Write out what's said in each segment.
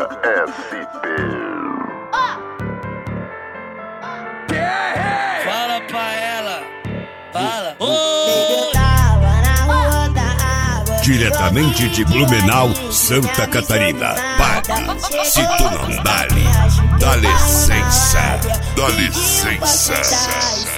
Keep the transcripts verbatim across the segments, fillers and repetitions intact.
S P. Fala pra ela, fala. Eu tava na rua da água. Diretamente de Blumenau, Santa Catarina. Para, se tu não dá-lhe, dá licença, dá licença.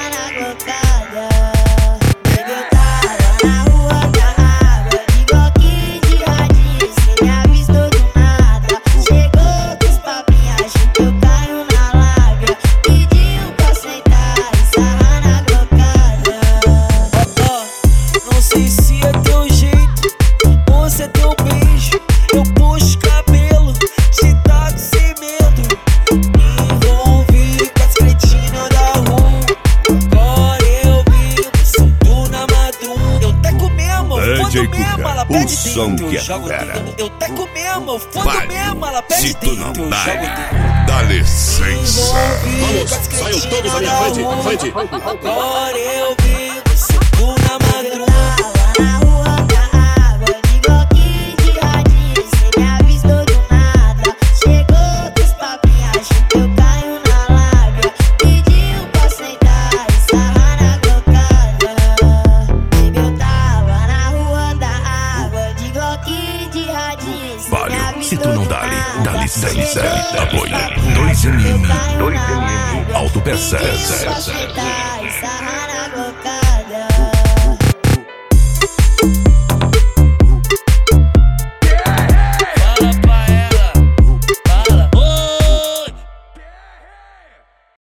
D J Cuca, o som que é fera. Eu teco mesmo, eu fodo mesmo, ela pede se tu não dentro, dá, eu jogo dá licença. Vamos, saiam todos à minha frente, frente. Agora eu vivo, sinto na madrugada. Se tu não dá-lhe, dá licença. Apoio dois M M, dois M M, Autopeças.